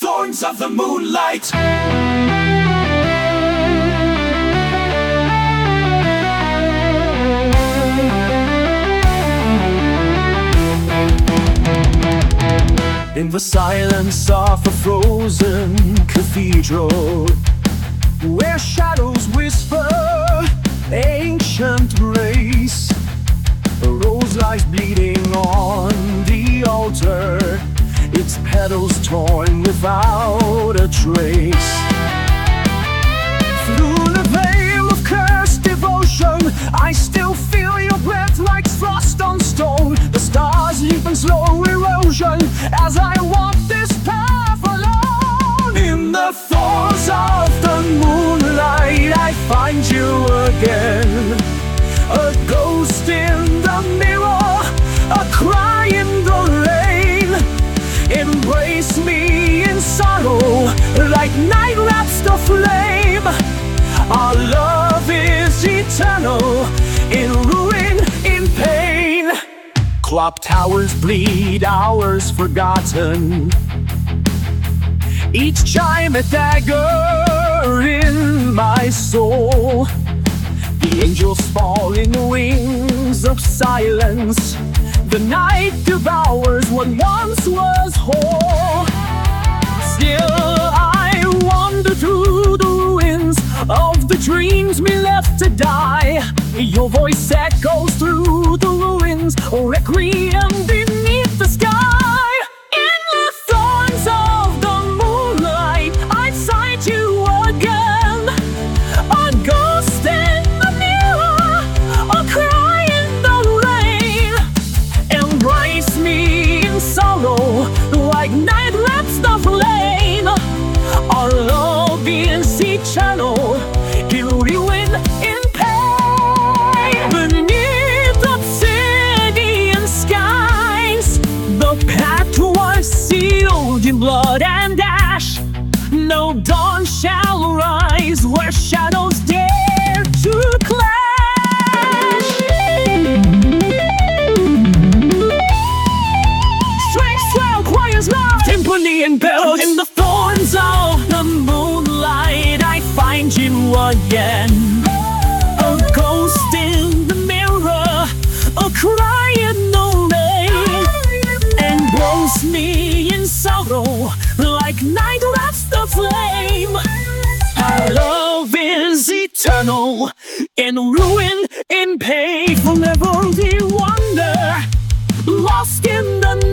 thorns of the moonlight. In the silence of a frozen cathedral, where shadows whisper ancient grace, a rose lies bleeding on the altar, its petals torn without a trace. Through the veil of cursed devotion, I still feel your breath like frost on stone. The stars leap in slow erosion as I walk this path alone. In the thorns of the moonlight, I find you again, a ghost in the mirror, a cry in the rain. Embrace me in sorrow, like night wraps the flame. Our love is eternal, in ruin, in pain. Clock towers bleed hours forgotten, each chime a dagger in my soul. The angels fall in wings of silence, the night devours what once was whole. Still I wander through the ruins of the dreams we left to die. Your voice echoes through the ruins, a requiem beneath the sky. In the thorns of the moonlight, I sight you again, a ghost in the mirror, a cry in the rain. Embrace me in sorrow, like night wraps the flame. Our love is eternal, in ruin, in pain. Beneath obsidian skies, the path was sealed in blood and ash. No dawn shall rise where shadows dare to clash. Strange swell choirs loud, timpani and bells. In the thorns of the moonlight, I find you again, a ghost in the mirror, a cry in the rain. Engross me in sorrow, like night wraps the flame. Our love is eternal, in ruin, in pain. Forever we wander, lost in the